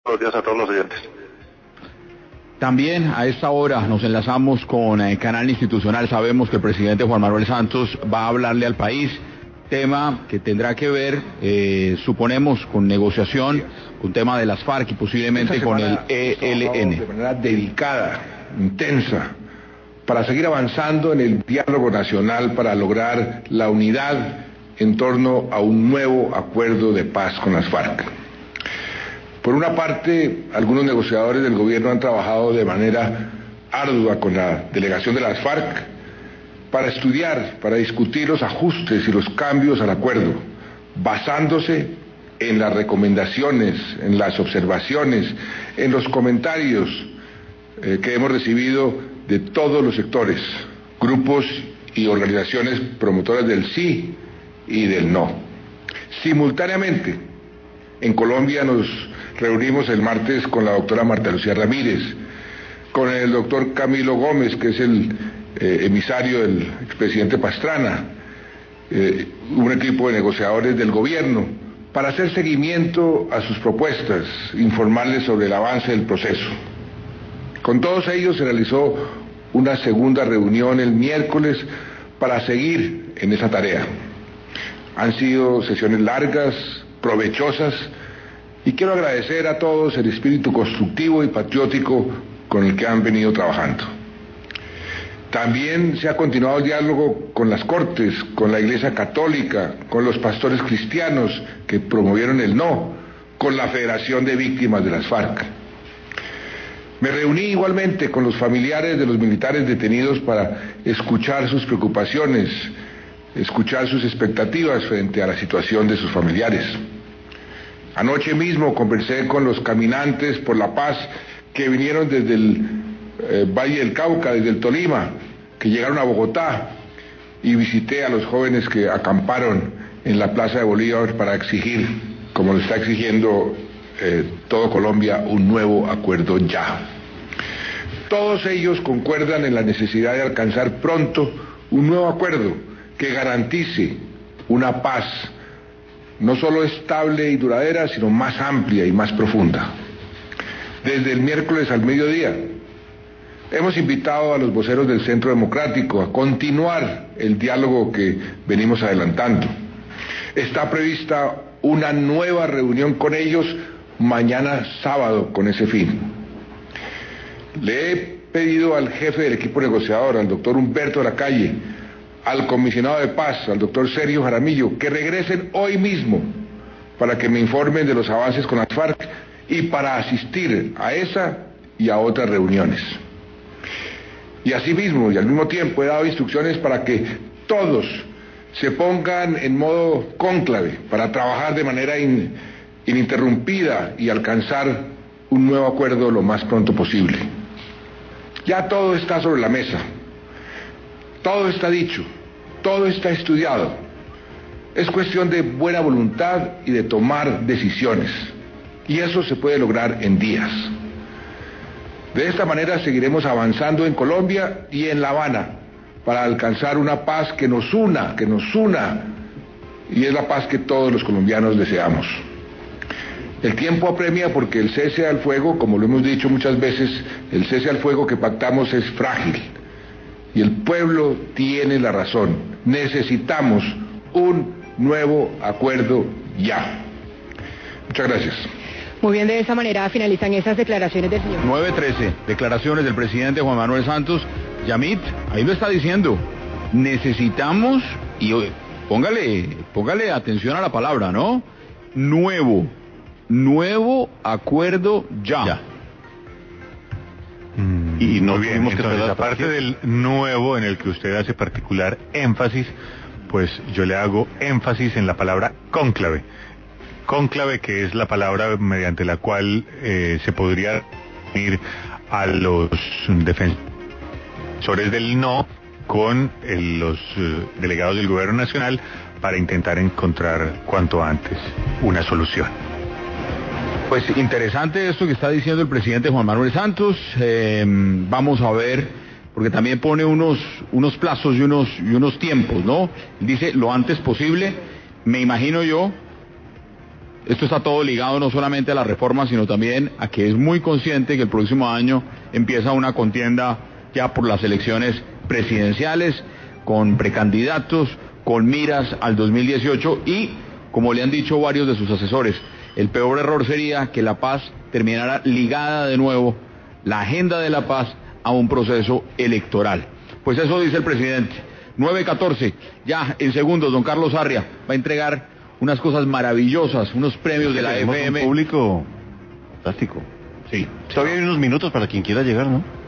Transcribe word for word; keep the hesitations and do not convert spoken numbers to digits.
Buenos días a todos los oyentes. También a esta hora nos enlazamos con el canal institucional. Sabemos que el presidente Juan Manuel Santos va a hablarle al país, tema que tendrá que ver, eh, suponemos, con negociación, con tema de las FARC y posiblemente con el E L N. De manera dedicada, intensa, para seguir avanzando en el diálogo nacional para lograr la unidad en torno a un nuevo acuerdo de paz con las FARC. Por una parte, algunos negociadores del gobierno han trabajado de manera ardua con la delegación de las FARC para estudiar, para discutir los ajustes y los cambios al acuerdo, basándose en las recomendaciones, en las observaciones, en los comentarios eh, que hemos recibido de todos los sectores, grupos y organizaciones promotoras del sí y del no. Simultáneamente, en Colombia nos reunimos el martes con la doctora Marta Lucía Ramírez, con el doctor Camilo Gómez, que es el eh, emisario del expresidente Pastrana, eh, un equipo de negociadores del gobierno, para hacer seguimiento a sus propuestas, informarles sobre el avance del proceso. Con todos ellos se realizó una segunda reunión el miércoles para seguir en esa tarea. Han sido sesiones largas, provechosas, y quiero agradecer a todos el espíritu constructivo y patriótico con el que han venido trabajando. También se ha continuado el diálogo con las Cortes, con la Iglesia Católica, con los pastores cristianos que promovieron el no, con la Federación de Víctimas de las FARC. Me reuní igualmente con los familiares de los militares detenidos para escuchar sus preocupaciones, escuchar sus expectativas frente a la situación de sus familiares. Anoche mismo conversé con los caminantes por la paz que vinieron desde el eh, Valle del Cauca, desde el Tolima, que llegaron a Bogotá, y visité a los jóvenes que acamparon en la Plaza de Bolívar para exigir, como lo está exigiendo eh, todo Colombia, un nuevo acuerdo ya. Todos ellos concuerdan en la necesidad de alcanzar pronto un nuevo acuerdo que garantice una paz no solo estable y duradera, sino más amplia y más profunda. Desde el miércoles al mediodía, hemos invitado a los voceros del Centro Democrático a continuar el diálogo que venimos adelantando. Está prevista una nueva reunión con ellos mañana sábado con ese fin. Le he pedido al jefe del equipo negociador, al doctor Humberto de la Calle, al comisionado de paz, al doctor Sergio Jaramillo, que regresen hoy mismo para que me informen de los avances con las FARC y para asistir a esa y a otras reuniones. Y asimismo, y al mismo tiempo, he dado instrucciones para que todos se pongan en modo cónclave para trabajar de manera in, ininterrumpida y alcanzar un nuevo acuerdo lo más pronto posible. Ya todo está sobre la mesa. Todo está dicho, todo está estudiado. Es cuestión de buena voluntad y de tomar decisiones. Y eso se puede lograr en días. De esta manera seguiremos avanzando en Colombia y en La Habana para alcanzar una paz que nos una, que nos una, y es la paz que todos los colombianos deseamos. El tiempo apremia porque el cese al fuego, como lo hemos dicho muchas veces, el cese al fuego que pactamos es frágil. Y el pueblo tiene la razón. Necesitamos un nuevo acuerdo ya. Muchas gracias. Muy bien, de esa manera finalizan esas declaraciones del señor. nueve trece, declaraciones del presidente Juan Manuel Santos. Yamit, ahí lo está diciendo. Necesitamos, y póngale, póngale atención a la palabra, ¿no? Nuevo, nuevo acuerdo ya. ya. Y no tuvimos que entonces, aparte del nuevo en el que usted hace particular énfasis, pues yo le hago énfasis en la palabra cónclave. Cónclave, que es la palabra mediante la cual eh, se podría unir a los defensores del no con el, los eh, delegados del gobierno nacional para intentar encontrar cuanto antes una solución. Pues interesante esto que está diciendo el presidente Juan Manuel Santos. Eh, vamos a ver, porque también pone unos unos plazos y unos y unos tiempos, ¿no? Dice lo antes posible. Me imagino yo esto está todo ligado no solamente a la reforma, sino también a que es muy consciente que el próximo año empieza una contienda ya por las elecciones presidenciales, con precandidatos, con miras al dos mil dieciocho y, como le han dicho varios de sus asesores, el peor error sería que la paz terminara ligada de nuevo, la agenda de la paz, a un proceso electoral. Pues eso dice el presidente. nueve catorce, ya en segundos, don Carlos Arria va a entregar unas cosas maravillosas, unos premios de la F M. Un público fantástico. Sí. Todavía hay unos minutos para quien quiera llegar, ¿no?